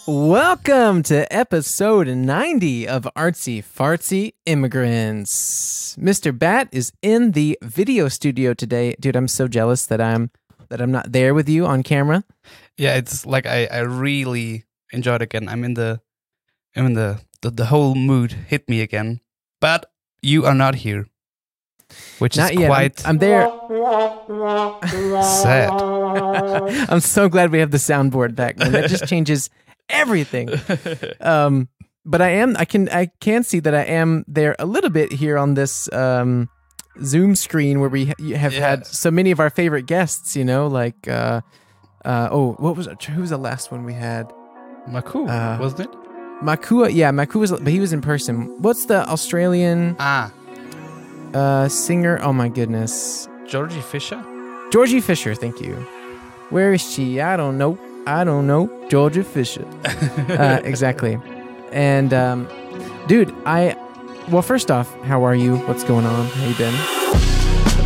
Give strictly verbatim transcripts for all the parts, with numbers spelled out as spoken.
Welcome to episode ninety of Artsy Fartsy Immigrants. Mister Bat is in the video studio today. Dude, I'm so jealous that I'm that I'm not there with you on camera. Yeah, it's like I, I really enjoyed it again. I'm in the I'm in the, the the whole mood hit me again. But you are not here. Which Not is yet. quite I'm, I'm there. sad. I'm so glad we have the soundboard back, man. That just changes everything. Um, but I am I can I can see that I am there a little bit here on this um, Zoom screen where we ha- have Yeah. had so many of our favorite guests, you know, like uh, uh, oh, what was it? Who was the last one we had? Maku, Uh, wasn't it? Makua, yeah, Makua was, but he was in person. What's the Australian Ah, uh, singer? Oh my goodness, Georgie Fisher? Georgie Fisher. Thank you. Where is she? I don't know. I don't know. Georgia Fisher. uh, exactly. And um, dude, I well, first off, how are you? What's going on? How you been?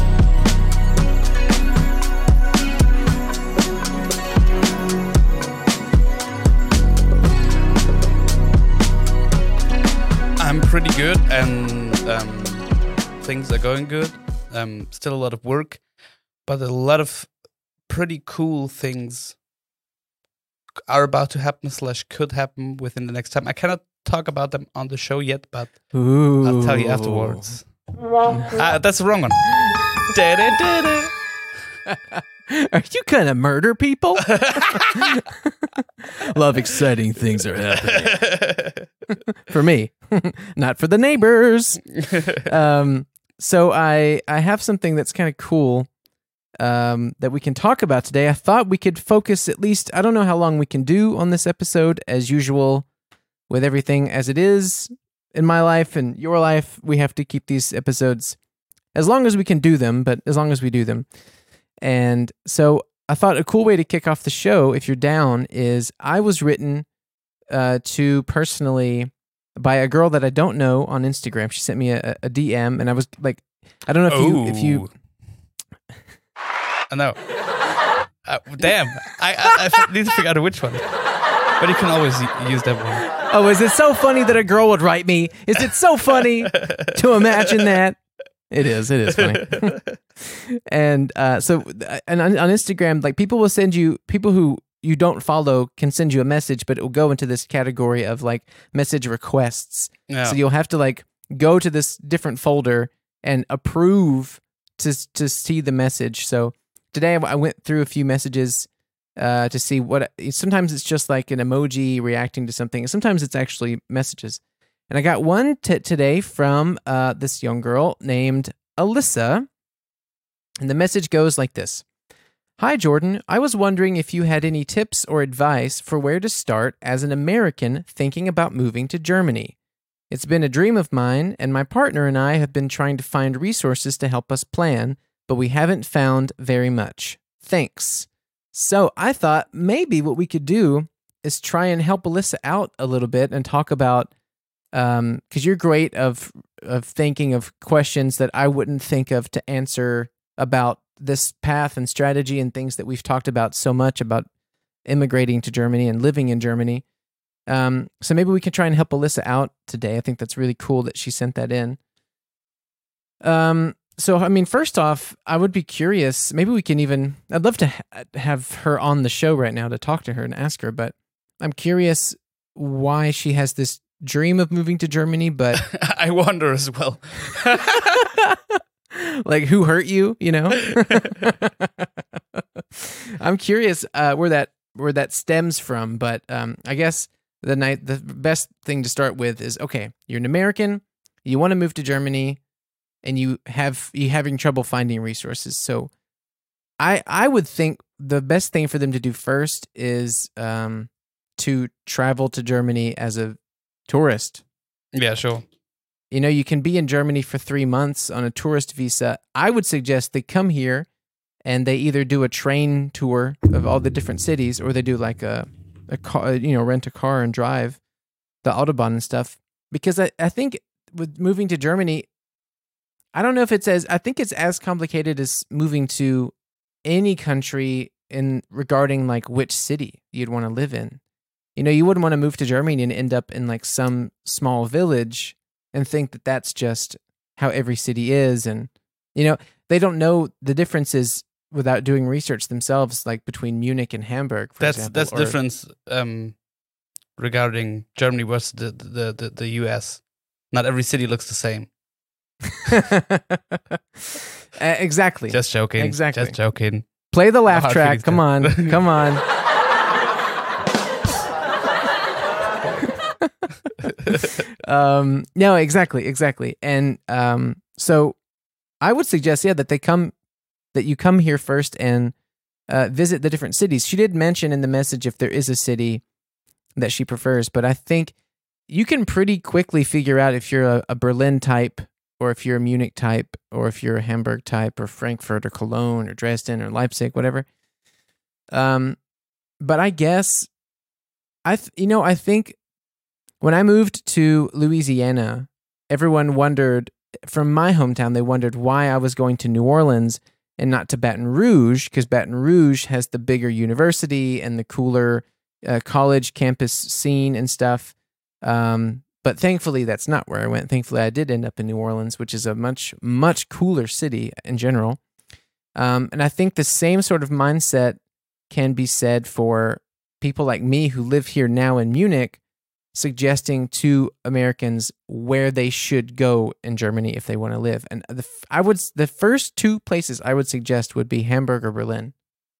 I'm pretty good and um, things are going good. Um, still a lot of work, but a lot of pretty cool things are about to happen slash could happen within the next time. I cannot talk about them on the show yet, but Ooh. I'll tell you afterwards. Ah, that's the wrong one. Da-da-da-da. Are you gonna murder people? Love exciting things are happening. For me, not for the neighbors. Um, so I I have something that's kind of cool um, that we can talk about today. I thought we could focus at least. I don't know how long we can do on this episode. As usual, with everything as it is in my life and your life, we have to keep these episodes as long as we can do them. But as long as we do them. And so I thought a cool way to kick off the show, if you're down, is I was written uh, to personally by a girl that I don't know on Instagram. She sent me a, a D M, and I was like, I don't know if you, if you, I know. Uh, damn, I, I, I need to figure out which one. But you can always u- use that one. oh, is it so funny that a girl would write me? Is it so funny to imagine that? It is. It is funny. and uh, so, and on, on Instagram, like people will send you, people who you don't follow can send you a message, but it will go into this category of like message requests. Yeah. So you'll have to like go to this different folder and approve to to see the message. So today I went through a few messages uh, to see what. Sometimes it's just like an emoji reacting to something. Sometimes it's actually messages. And I got one t- today from uh, this young girl named Alyssa. And the message goes like this. Hi, Jordan. I was wondering if you had any tips or advice for where to start as an American thinking about moving to Germany. It's been a dream of mine, and my partner and I have been trying to find resources to help us plan, but we haven't found very much. Thanks. So I thought maybe what we could do is try and help Alyssa out a little bit and talk about Um, because you're great of of thinking of questions that I wouldn't think of to answer about this path and strategy and things that we've talked about so much about immigrating to Germany and living in Germany. Um, so maybe we can try and help Alyssa out today. I think that's really cool that she sent that in. Um, so I mean, first off, I would be curious. Maybe we can even. I'd love to ha- have her on the show right now to talk to her and ask her. But I'm curious why she has this dream of moving to Germany, but I wonder as well. like who hurt you, you know? I'm curious uh, where that where that stems from, but um, I guess the night the best thing to start with is okay, you're an American, you want to move to Germany, and you have you having trouble finding resources. So I I would think the best thing for them to do first is um, to travel to Germany as a tourist. Yeah, sure. You know, you can be in Germany for three months on a tourist visa. I would suggest they come here and they either do a train tour of all the different cities, or they do like a, a car, you know, rent a car and drive the Autobahn and stuff. Because I, I think with moving to Germany, I don't know if it's as, I think it's as complicated as moving to any country in regarding like which city you'd want to live in. You know, you wouldn't want to move to Germany and end up in like some small village and think that that's just how every city is. And, you know, they don't know the differences without doing research themselves, like between Munich and Hamburg, for that's example. that's or- difference um, regarding Germany versus the, the the the U S. Not every city looks the same. Uh, exactly. Just joking. Exactly. Just joking. Play the laugh hard track. feelings Come there. on. Come on. um, no, exactly. Exactly. And um, so I would suggest, yeah, that they come, that you come here first and uh, visit the different cities. She did mention in the message if there is a city that she prefers, but I think you can pretty quickly figure out if you're a, a Berlin type or if you're a Munich type or if you're a Hamburg type or Frankfurt or Cologne or Dresden or Leipzig, whatever. Um, but I guess I, th- you know, I think when I moved to Louisiana, everyone wondered from my hometown, they wondered why I was going to New Orleans and not to Baton Rouge, because Baton Rouge has the bigger university and the cooler uh, college campus scene and stuff. Um, but thankfully, that's not where I went. Thankfully, I did end up in New Orleans, which is a much, much cooler city in general. Um, and I think the same sort of mindset can be said for people like me who live here now in Munich, suggesting to Americans where they should go in Germany if they want to live. And the I would the first two places I would suggest would be Hamburg or Berlin.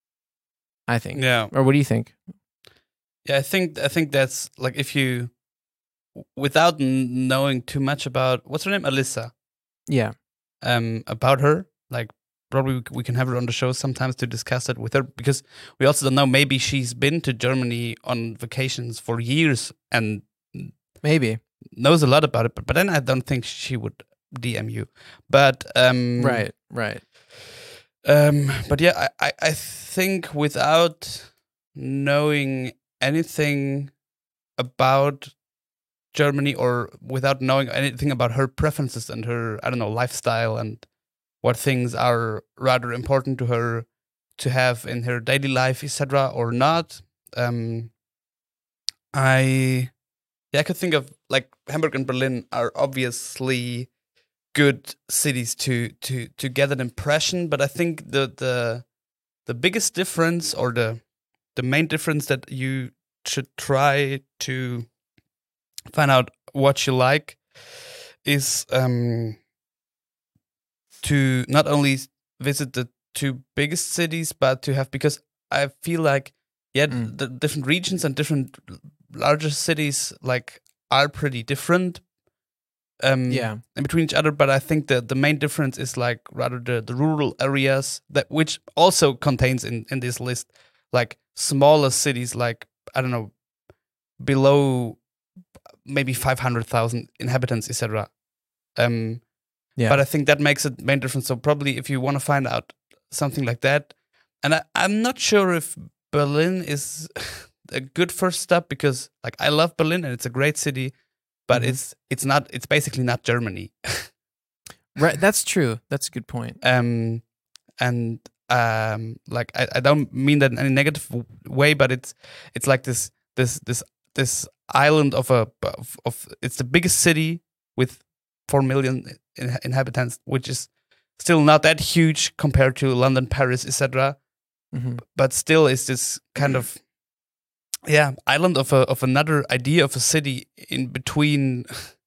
I think. Yeah. Or what do you think? Yeah, I think I think that's like if you, without n- knowing too much about what's her name, Alyssa. Yeah. Um, about her, like probably we c- we can have her on the show sometimes to discuss it with her, because we also don't know. Maybe she's been to Germany on vacations for years and Maybe. knows a lot about it. But, but then I don't think she would D M you. But um, Right. Right. Um, but yeah, I, I, I think without knowing anything about Germany or without knowing anything about her preferences and her, I don't know, lifestyle and what things are rather important to her to have in her daily life, et cetera, or not, um, I, yeah, I could think of like Hamburg and Berlin are obviously good cities to to to get an impression, but I think the the the biggest difference or the the main difference that you should try to find out what you like is um to not only visit the two biggest cities, but to have, because I feel like yeah Mm. the different regions and different larger cities like are pretty different um Yeah. in between each other, but I think that the main difference is like rather the, the rural areas, that which also contains in, in this list like smaller cities, like I don't know, below maybe five hundred thousand inhabitants, et cetera. Um, Yeah. but I think that makes a main difference. So probably if you want to find out something like that, and I, I'm not sure if Berlin is a good first step, because like I love Berlin and it's a great city, but Mhm. it's it's not it's basically not Germany. Right. That's true. That's a good point. um and um like I, I don't mean that in any negative w- way, but it's it's like this this this this island of a of, of it's the biggest city with four million in, inhabitants, which is still not that huge compared to London, Paris, et cetera. hmm But still is this kind of yeah island of a of another idea of a city in between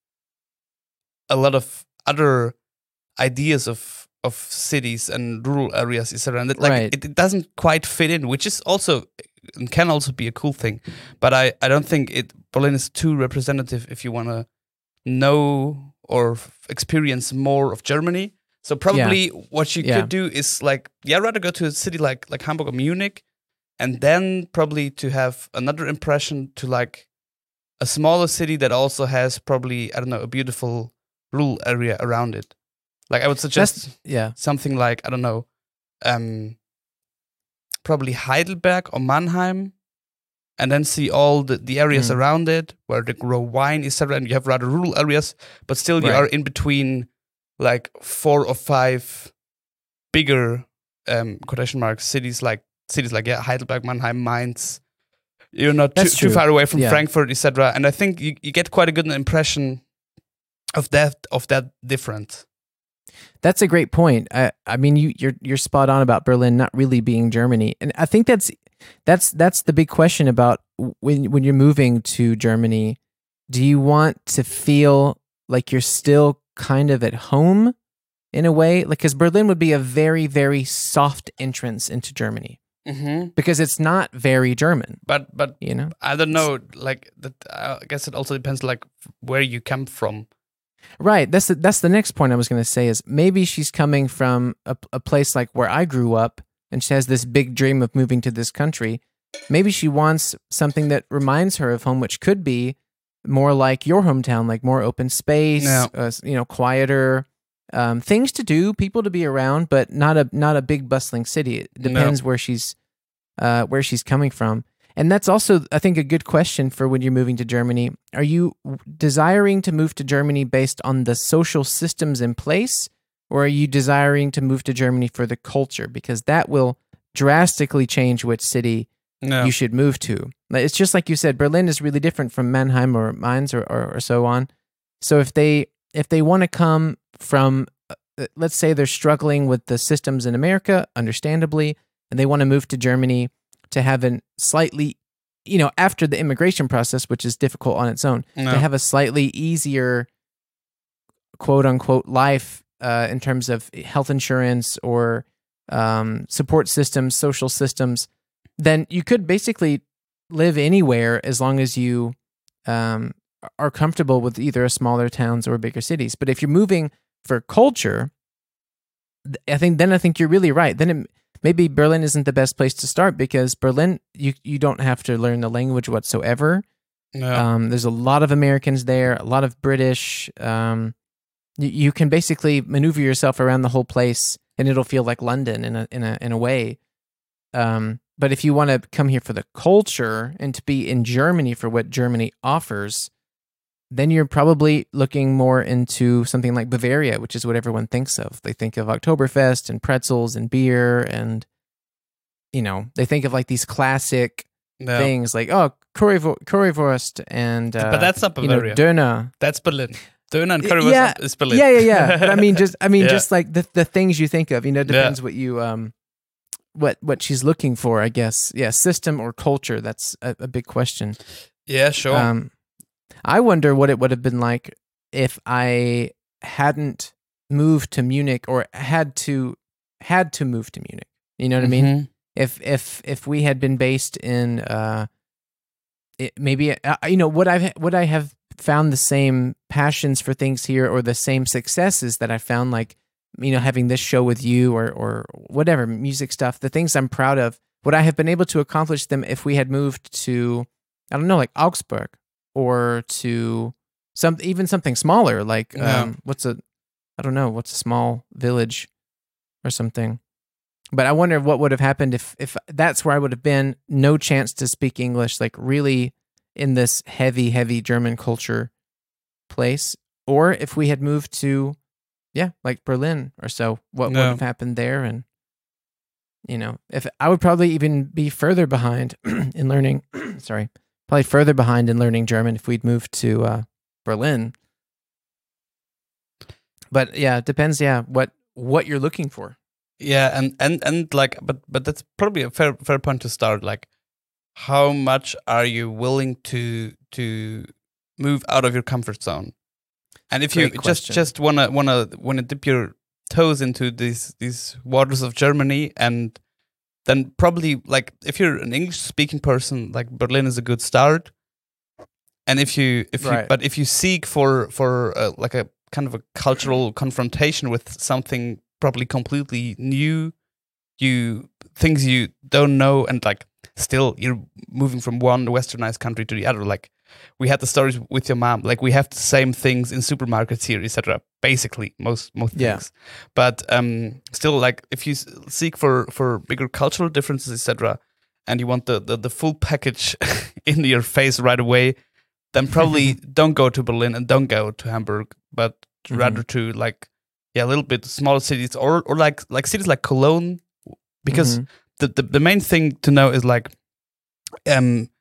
a lot of other ideas of of cities and rural areas, et cetera. And it, like Right. it, it doesn't quite fit in, which is also and can also be a cool thing. But I, I don't think it Berlin is too representative if you want to know or f- experience more of Germany. So probably what you Yeah. could do is like yeah, rather go to a city like like Hamburg or Munich, and then probably to have another impression to like a smaller city that also has probably I don't know a beautiful rural area around it. Like I would suggest That's yeah. something like I don't know, um, probably Heidelberg or Mannheim, and then see all the, the areas Mm. around it where they grow wine, et cetera. And you have rather rural areas, but still you Right. are in between like four or five bigger um, quotation marks cities like cities like yeah Heidelberg, Mannheim, Mainz. you're not too, That's too true. far away from Yeah. Frankfurt, et cetera. And I think you, you get quite a good impression of that of that difference. That's a great point. I, I mean, you, you're you're spot on about Berlin not really being Germany, and I think that's that's that's the big question about when when you're moving to Germany. Do you want to feel like you're still kind of at home in a way? Like, because Berlin would be a very very soft entrance into Germany Mm-hmm. because it's not very German. But but You know, I don't know. Like that, I guess it also depends like where you come from. right? That's the, that's the next point I was going to say is maybe she's coming from a, a place like where I grew up, and she has this big dream of moving to this country. Maybe she wants something that reminds her of home, which could be more like your hometown, like more open space, Yeah. uh, you know, quieter, um, things to do, people to be around, but not a not a big bustling city. It No. depends where she's uh, where she's coming from. And that's also, I think, a good question for when you're moving to Germany. Are you desiring to move to Germany based on the social systems in place, or are you desiring to move to Germany for the culture? Because that will drastically change which city No. you should move to. Like, it's just like you said, Berlin is really different from Mannheim or Mainz or, or, or so on. So if they if they want to come from, uh, let's say they're struggling with the systems in America, understandably, and they want to move to Germany to have a slightly, you know, after the immigration process, which is difficult on its own, No. to have a slightly easier, quote unquote, life uh, in terms of health insurance or um, support systems, social systems, then you could basically live anywhere as long as you um, are comfortable with either a smaller towns or bigger cities. But if you're moving for culture, th- I think then I think you're really right. Then it, maybe Berlin isn't the best place to start because Berlin, you you don't have to learn the language whatsoever. No. Um, there's a lot of Americans there, a lot of British. Um, you, you can basically maneuver yourself around the whole place, and it'll feel like London in a in a in a way. Um, but if you want to come here for the culture and to be in Germany for what Germany offers, then you're probably looking more into something like Bavaria, which is what everyone thinks of. They think of Oktoberfest and pretzels and beer, and you know they think of like these classic no. things like oh curryw- currywurst and uh, But that's not you know Bavaria. Döner. That's Berlin. Döner and currywurst Yeah, is Berlin. Yeah, yeah, yeah. But I mean, just I mean, Yeah. just like the the things you think of. You know, it Yeah. depends what you um, what what she's looking for. I guess. Yeah, system or culture. That's a, a big question. Yeah, sure. Um, I wonder what it would have been like if I hadn't moved to Munich or had to had to move to Munich. You know what I mean? Mhm. If if if we had been based in uh, it, maybe uh, you know would I would I have found the same passions for things here or the same successes that I found like you know having this show with you or or whatever music stuff, the things I'm proud of, would I have been able to accomplish them if we had moved to I don't know like Augsburg or to some even something smaller like Yeah. um, what's a I don't know what's a small village or something. But I wonder what would have happened if if that's where I would have been, no chance to speak English, like really in this heavy, heavy German culture place, or if we had moved to, yeah, like Berlin or so, what No. would have happened there? And you know, if I would probably even be further behind in learning, sorry, probably further behind in learning German if we'd moved to uh, Berlin. But yeah, it depends. Yeah, what what you're looking for. Yeah, and, and, and like, but but that's probably a fair fair point to start. Like, how much are you willing to to move out of your comfort zone? And if you Great just question. just wanna wanna wanna dip your toes into these these waters of Germany, and then probably like if you're an English speaking person, like Berlin is a good start. And if you if you Right. but if you seek for for uh, like a kind of a cultural confrontation with something probably completely new, you things you don't know, and like still you're moving from one westernized country to the other. Like we had the stories with your mom, like we have the same things in supermarkets here, et cetera. Basically, most most Yeah. things, but um, still, like if you s- seek for for bigger cultural differences, et cetera, and you want the the, the full package in your face right away, then probably don't go to Berlin and don't go to Hamburg, but Mhm. rather to like yeah, a little bit smaller cities or or like like cities like Cologne, because Mhm. the, the the main thing to know is like um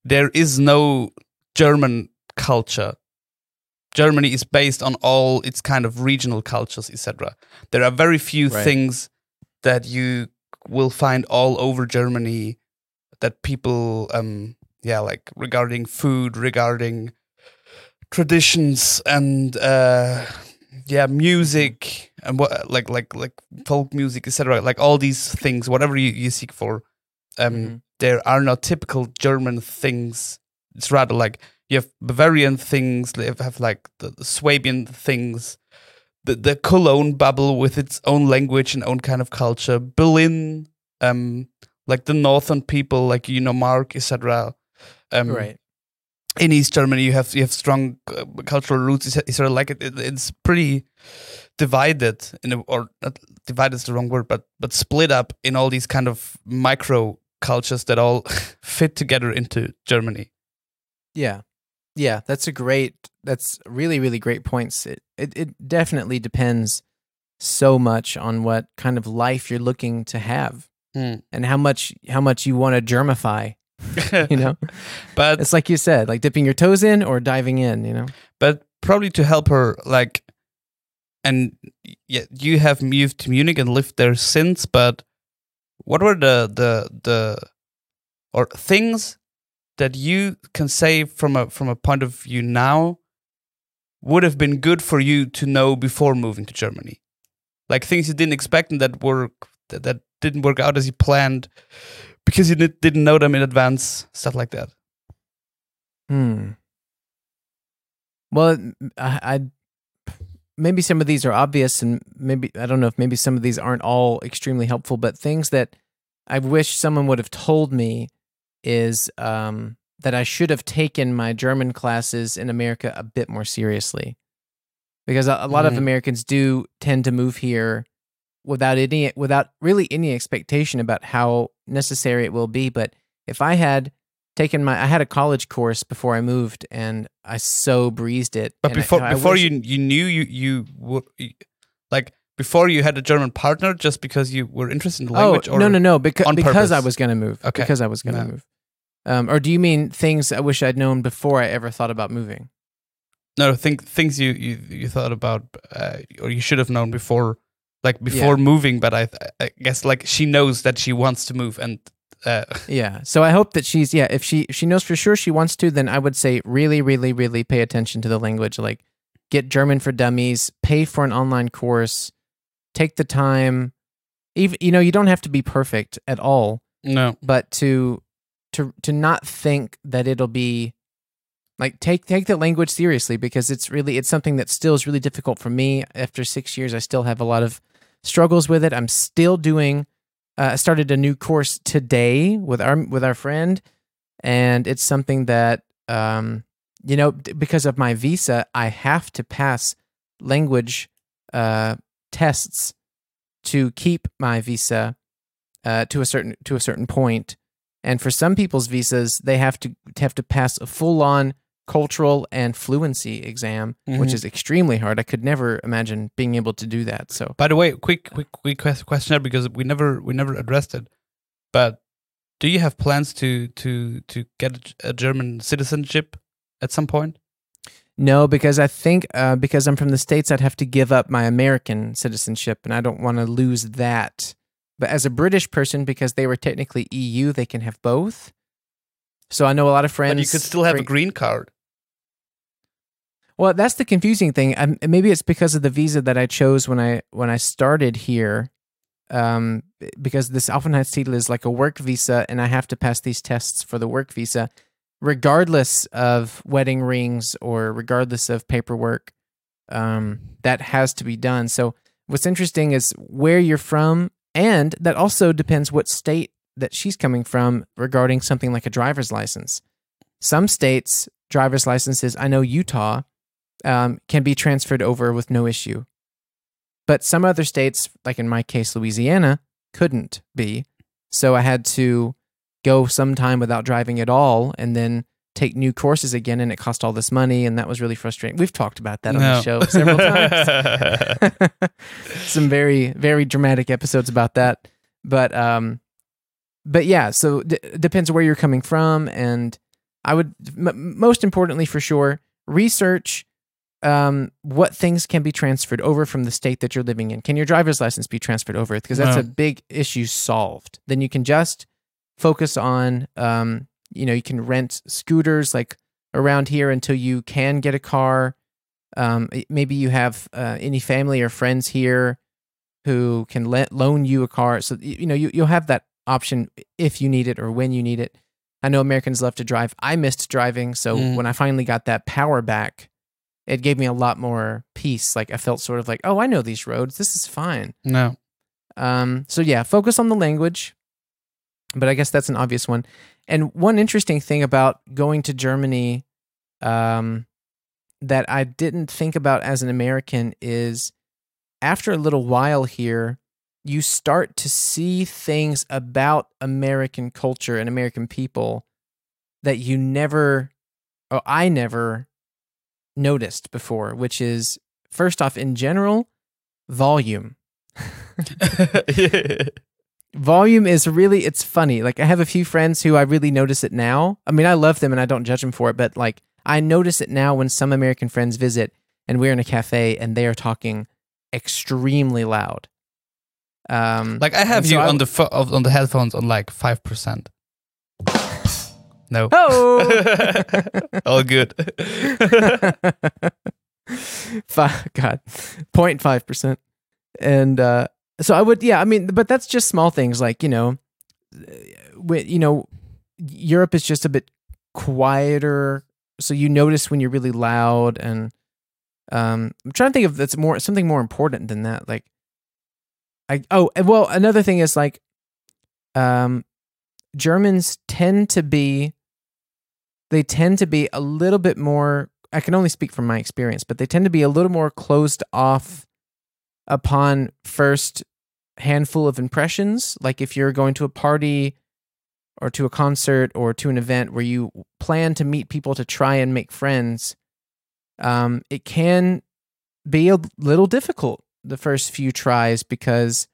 there is no German culture. Germany is based on all its kind of regional cultures, et cetera. There are very few Right. things that you will find all over Germany that people, um, yeah, like regarding food, regarding traditions, and uh, yeah, music, and what, like like like folk music, et cetera. Like all these things, whatever you, you seek for, um, Mhm. there are not typical German things. It's rather like you have Bavarian things, you have like the, the Swabian things, the the Cologne bubble with its own language and own kind of culture. Berlin, um, like the northern people, like you know Mark, et cetera. Um, Right. In East Germany, you have you have strong uh, cultural roots. It's sort of like it, it, it's pretty divided in a, or not divided is the wrong word, but but split up in all these kind of micro cultures that all fit together into Germany. Yeah. Yeah, that's a great that's really really great points. It, it it definitely depends so much on what kind of life you're looking to have Mm. and how much how much you want to germify, you know? but It's like you said, like dipping your toes in or diving in, you know? but probably to help her, like, and yeah, you have moved to Munich and lived there since. But what were the the the or things that you can say from a from a point of view now would have been good for you to know before moving to Germany, like things you didn't expect and that were that, that didn't work out as you planned because you did, didn't know them in advance, stuff like that. Hmm. Well, I, I maybe some of these are obvious, and maybe I don't know if maybe some of these aren't all extremely helpful. But things that I wish someone would have told me is um, that I should have taken my German classes in America a bit more seriously, because a, a lot of Mhm. Americans do tend to move here without any without really any expectation about how necessary it will be. But if I had taken my I had a college course before I moved, and I so breezed it. But and I- before I before wish- you you knew you you were like before you had a German partner, just because you were interested in the language. Oh or no no no because on because I purpose? was gonna move. Okay. Because I was gonna No. move. Um, or do you mean things I wish I'd known before I ever thought about moving? No, think things you you, you thought about uh, or you should have known before, like before Yeah. moving. But I I guess like she knows that she wants to move, and uh, Yeah. So I hope that she's yeah. If she if she knows for sure she wants to, then I would say really really really pay attention to the language. Like get German for Dummies, pay for an online course, take the time. Even you know you don't have to be perfect at all, no. but to to to not think that it'll be like take take the language seriously, because it's really it's something that still is really difficult for me. After six years, I still have a lot of struggles with it. I'm still doing. Uh, I started a new course today with our with our friend, and it's something that um, you know d- because of my visa, I have to pass language uh, tests to keep my visa uh, to a certain to a certain point. And for some people's visas, they have to have to pass a full on cultural and fluency exam, which Mhm. is extremely hard. I could never imagine being able to do that. So By the way, quick quick quick ques- question there, because we never we never addressed it. But do you have plans to to to get a German citizenship at some point? no, because I think uh, because I'm from the States, I'd have to give up my American citizenship, and I don't want to lose that. But as a British person, because they were technically E U, they can have both. So I know a lot of friends. But you could still have for- a green card. Well, that's the confusing thing. Um, maybe it's because of the visa that I chose when I when I started here, um, b- because this Aufenthaltstitel is like a work visa, and I have to pass these tests for the work visa, regardless of wedding rings or regardless of paperwork. Um, that has to be done. So what's interesting is where you're from, and that also depends what state that she's coming from regarding something like a driver's license. Some states' driver's licenses, I know Utah, um, can be transferred over with no issue. But some other states, like in my case, Louisiana, couldn't be. So I had to go some time without driving at all and then take new courses again, and it cost all this money, and that was really frustrating. We've talked about that on No. the show several times. Some very, very dramatic episodes about that. But um, but yeah, so d- it depends where you're coming from, and I would m- most importantly for sure research um, what things can be transferred over from the state that you're living in. Can your driver's license be transferred over? Because that's No. a big issue solved. Then you can just focus on, um, you know, you can rent scooters like around here until you can get a car. Um, maybe you have uh, any family or friends here who can let, loan you a car. So, you know, you, you'll have that option if you need it or when you need it. I know Americans love to drive. I missed driving. So Mm. when I finally got that power back, it gave me a lot more peace. Like I felt sort of like, oh, I know these roads. This is fine. No. Um, so yeah, focus on the language. But I guess that's an obvious one. And one interesting thing about going to Germany um, that I didn't think about as an American is after a little while here, you start to see things about American culture and American people that you never, or I never noticed before, which is first off, in general, volume. Yeah. Volume is really, it's funny. Like I have a few friends who I really notice it now. I mean, I love them and I don't judge them for it, but like I notice it now when some American friends visit and we're in a cafe and they are talking extremely loud. Um, Like I have and so you I- on the fo- on the headphones on like five percent. No. Oh! All good. Five, God, zero point five percent. And uh, so I would, yeah, I mean, but that's just small things like, you know, wi- you know, Europe is just a bit quieter. So you notice when you're really loud. And um, I'm trying to think of that's more, something more important than that. Like, I, oh, and well, another thing is like, um, Germans tend to be, they tend to be a little bit more, I can only speak from my experience, but they tend to be a little more closed off upon first handful of impressions. Like if you're going to a party or to a concert or to an event where you plan to meet people to try and make friends, um, it can be a little difficult the first few tries because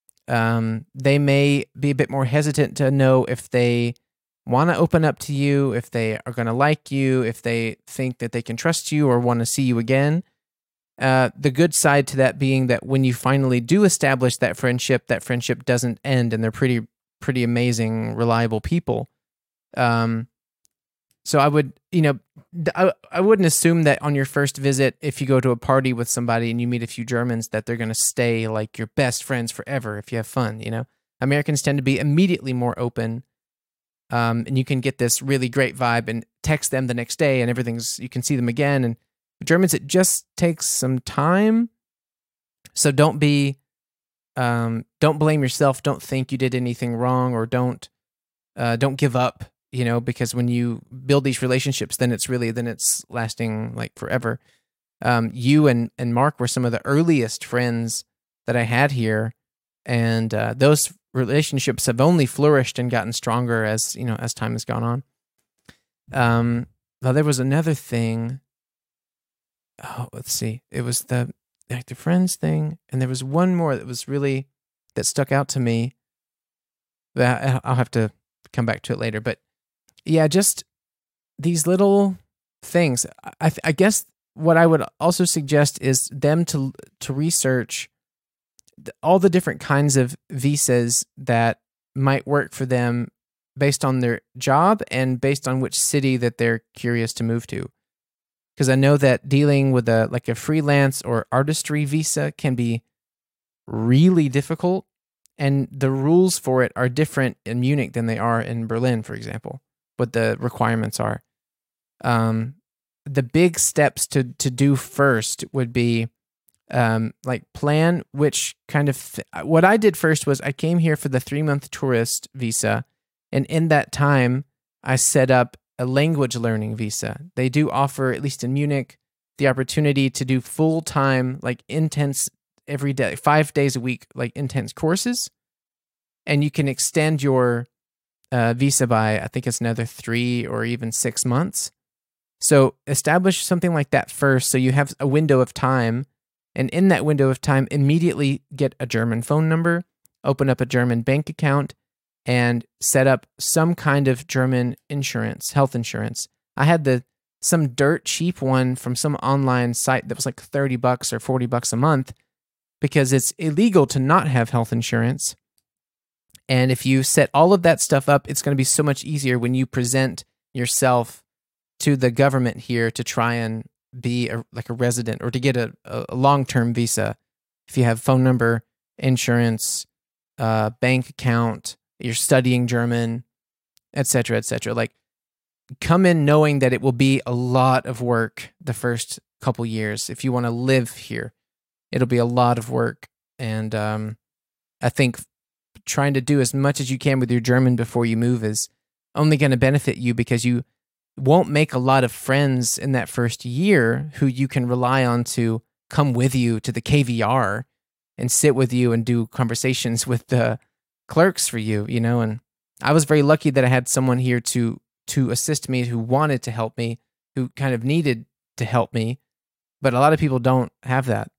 um, they may be a bit more hesitant to know if they want to open up to you, if they are going to like you, if they think that they can trust you or want to see you again. Uh, the good side to that being that when you finally do establish that friendship, that friendship doesn't end, and they're pretty, pretty amazing, reliable people. Um, so I would, you know, I, I wouldn't assume that on your first visit, if you go to a party with somebody and you meet a few Germans, that they're going to stay like your best friends forever if you have fun, you know? Americans tend to be immediately more open, um, and you can get this really great vibe and text them the next day and everything's, you can see them again. And Germans, it just takes some time. So don't be, um, don't blame yourself. Don't think you did anything wrong, or don't, uh, don't give up, you know, because when you build these relationships, then it's really, then it's lasting like forever. Um, you and, and Mark were some of the earliest friends that I had here. And, uh, those relationships have only flourished and gotten stronger as, you know, as time has gone on. Um, well, there was another thing. Oh, let's see. It was the like the friends thing, and there was one more that was really that stuck out to me. That I'll have to come back to it later. But yeah, just these little things. I, I guess what I would also suggest is them to to research all the different kinds of visas that might work for them based on their job and based on which city that they're curious to move to. Because I know that dealing with a like a freelance or artistry visa can be really difficult, and the rules for it are different in Munich than they are in Berlin, for example. What the requirements are. Um, the big steps to to do first would be um, like plan which kind of th- what I did first was I came here for the three month tourist visa, and in that time I set up a language learning visa. They do offer, at least in Munich, the opportunity to do full-time, like intense every day, five days a week, like intense courses. And you can extend your uh, visa by, I think it's another three or even six months. So establish something like that first so you have a window of time. And in that window of time, immediately get a German phone number, open up a German bank account, and set up some kind of German insurance, health insurance. I had the some dirt cheap one from some online site that was like thirty bucks or forty bucks a month, because it's illegal to not have health insurance. And if you set all of that stuff up, it's going to be so much easier when you present yourself to the government here to try and be a, like a resident or to get a, a long-term visa. If you have phone number, insurance, uh, bank account, you're studying German, et cetera, et cetera. Like, come in knowing that it will be a lot of work the first couple years. If you want to live here, it'll be a lot of work. And um, I think trying to do as much as you can with your German before you move is only going to benefit you, because you won't make a lot of friends in that first year who you can rely on to come with you to the K V R and sit with you and do conversations with the clerks for you, you know. And I was very lucky that I had someone here to to assist me, who wanted to help me, who kind of needed to help me. But a lot of people don't have that.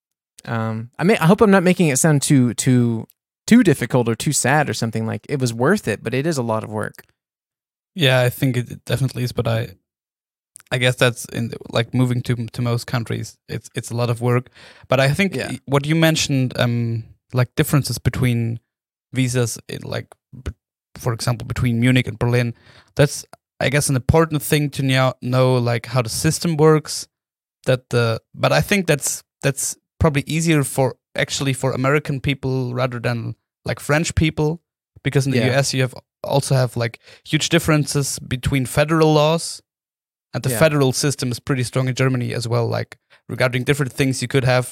Um, I mean, I hope I'm not making it sound too too too difficult or too sad or something. Like, it was worth it, but it is a lot of work. Yeah, I think it definitely is, but I I guess that's in like moving to to most countries. It's it's a lot of work, but I think Yeah. what you mentioned, um, like differences between visas, in like b- for example between Munich and Berlin. That's, I guess, an important thing to know, know like how the system works. That the but I think that's that's probably easier for actually for American people rather than like French people, because in the Yeah. U S you have also have like huge differences between federal laws. And the Yeah. federal system is pretty strong in Germany as well, like regarding different things you could have.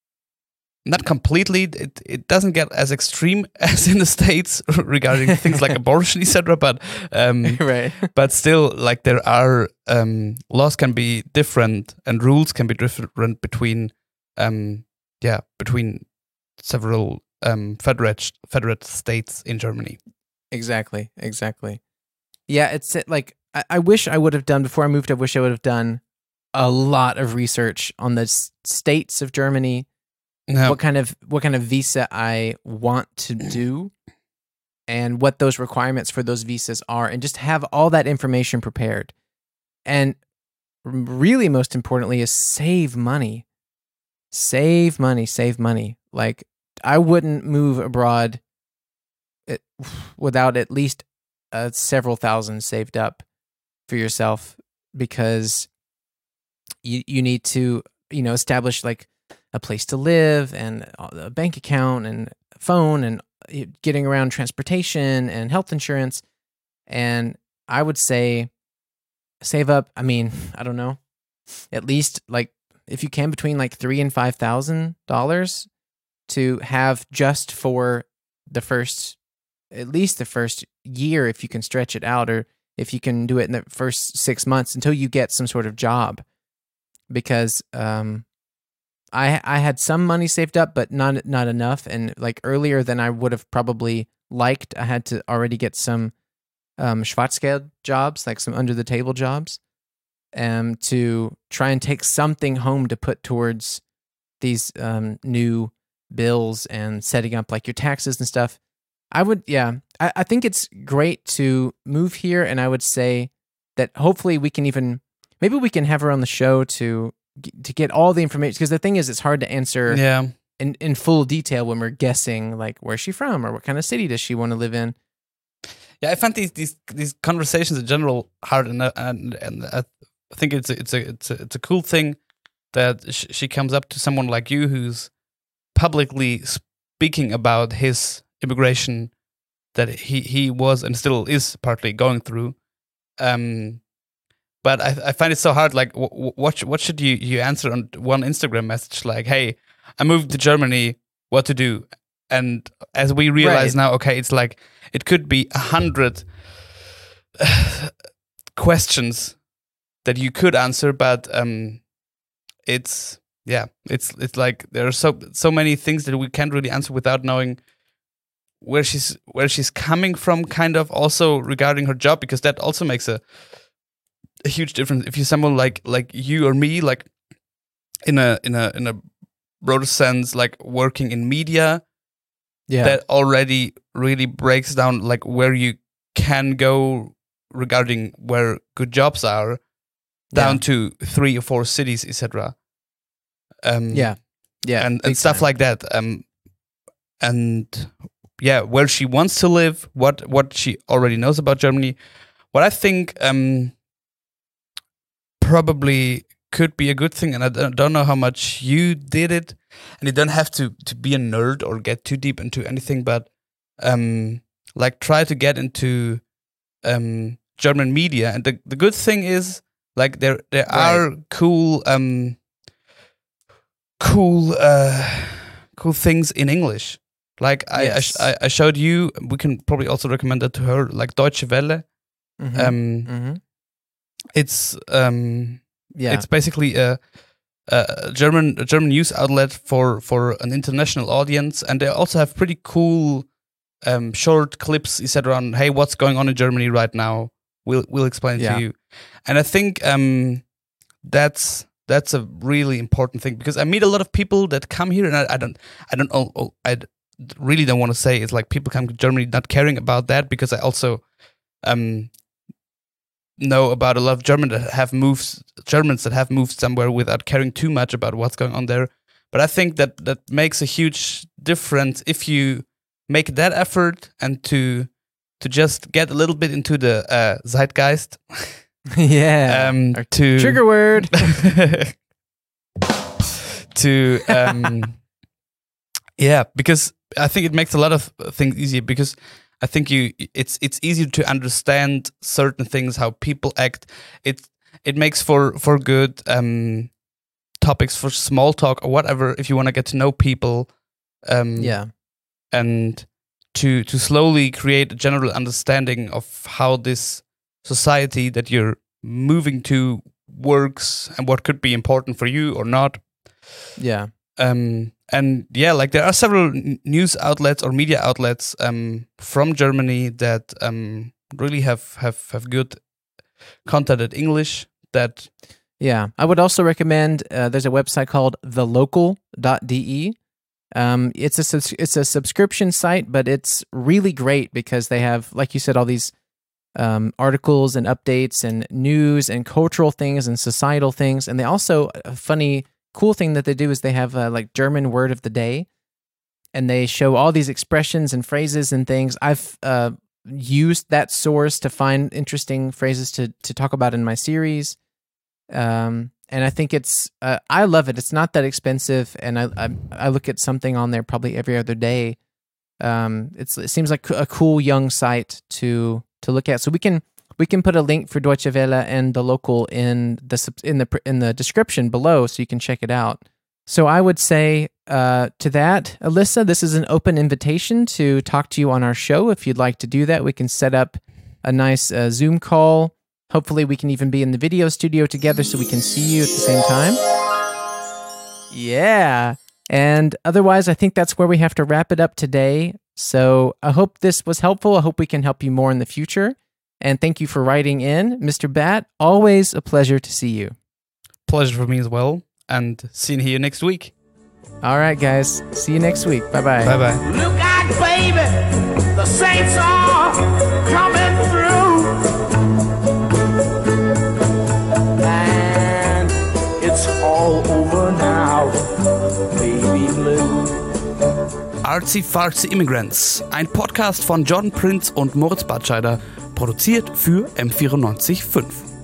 Not completely, it, it doesn't get as extreme as in the States regarding things like abortion, et cetera. But um, Right. but still, like there are um, laws can be different and rules can be different between um, yeah between several um, federate federate states in Germany. Exactly. Exactly. Yeah, it's it, like I, I wish I would have done before I moved. I wish I would have done a lot of research on the s- states of Germany. No. What kind of what kind of visa I want to do, and what those requirements for those visas are, and just have all that information prepared. And really, most importantly, is save money. Save money. Save money. Like, I wouldn't move abroad it, without at least uh, several thousand saved up for yourself, because you you need to, you know, establish like a place to live and a bank account and phone and getting around transportation and health insurance. And I would say save up, I mean, I don't know, at least like if you can, between like three and five thousand dollars to have just for the first, at least the first year, if you can stretch it out, or if you can do it in the first six months until you get some sort of job. Because um, I I had some money saved up, but not not enough, and like earlier than I would have probably liked. I had to already get some um, Schwarzgeld jobs, like some under the table jobs, um, to try and take something home to put towards these um, new bills and setting up like your taxes and stuff. I would, yeah, I, I think it's great to move here, and I would say that hopefully we can even, maybe we can have her on the show to to get all the information, because the thing is, it's hard to answer Yeah. in, in full detail when we're guessing, like, where's she from or what kind of city does she want to live in. Yeah, I find these these these conversations in general hard, and and and I think it's a, it's a it's a it's a cool thing that sh- she comes up to someone like you who's publicly speaking about his immigration that he he was and still is partly going through. Um, but I I find it so hard. Like, w- w- what sh- what should you you answer on one Instagram message like, "Hey, I moved to Germany. What to do?" And as we realize Right. now, okay, it's like it could be a hundred questions that you could answer, but um, it's yeah, it's it's like there are so so many things that we can't really answer without knowing where she's where she's coming from. Kind of also regarding her job, because that also makes a a huge difference. If you're someone like like you or me, like in a in a in a broader sense, like working in media, Yeah. that already really breaks down like where you can go regarding where good jobs are, down Yeah. to three or four cities, et cetera. Um, Yeah. Yeah. and, big and stuff time. like that. Um, and yeah, where she wants to live, what what she already knows about Germany. What I think um, probably could be a good thing, and I don't, don't know how much you did it, and you don't have to to be a nerd or get too deep into anything, but um, like try to get into um, German media. And the, the good thing is like there there Right. are cool um, cool uh, cool things in English. Like I, I, sh- Yes. I I showed you, we can probably also recommend that to her, like Deutsche Welle. Mhm. Um, Mhm. it's um, Yeah. it's basically a, a German a German news outlet for for an international audience, and they also have pretty cool um, short clips, et cetera. On hey, what's going on in Germany right now? We'll we'll explain it Yeah. to you. And I think um, that's that's a really important thing, because I meet a lot of people that come here, and I, I don't I don't oh, oh, I really don't want to say it's like people come to Germany not caring about that, because I also um, know about a lot of German that have moved Germans that have moved somewhere without caring too much about what's going on there. But I think that that makes a huge difference if you make that effort and to to just get a little bit into the uh, zeitgeist. yeah. um, Our to trigger word. to um, yeah, because I think it makes a lot of things easier, because I think you it's it's easier to understand certain things, how people act. It it makes for for good um, topics for small talk or whatever, if you want to get to know people. Um, yeah. and to to slowly create a general understanding of how this society that you're moving to works, and what could be important for you or not. Yeah. Um, and yeah, like there are several n- news outlets or media outlets um, from Germany that um, really have, have, have good content in English. That Yeah. I would also recommend uh, there's a website called the local dot d e. Um, it's a subs- it's a subscription site, but it's really great because they have, like you said, all these um, articles and updates and news and cultural things and societal things. And they also, a funny, cool thing that they do is they have uh, like German word of the day, and they show all these expressions and phrases and things. I've uh, used that source to find interesting phrases to to talk about in my series. Um, and I think it's, uh, I love it. It's not that expensive, and I, I I look at something on there probably every other day. Um, it's it seems like a cool young site to to look at. So we can we can put a link for Deutsche Welle and the local in the sub- in the in the description below, so you can check it out. So I would say uh, to that, Alyssa, this is an open invitation to talk to you on our show. If you'd like to do that, we can set up a nice uh, Zoom call. Hopefully we can even be in the video studio together so we can see you at the same time. Yeah. And otherwise, I think that's where we have to wrap it up today. So I hope this was helpful. I hope we can help you more in the future. And thank you for writing in. Mister Bat, always a pleasure to see you. pleasure for me as well, and seeing you next week. All right, guys. See you next week. Bye-bye. Bye bye. Look out, baby, the saints are coming through. And it's all over now, baby blue. Artsy Fartsy Immigrants, ein Podcast von John Prince und Moritz Batscheider, produziert für M vierundneunzig Komma fünf.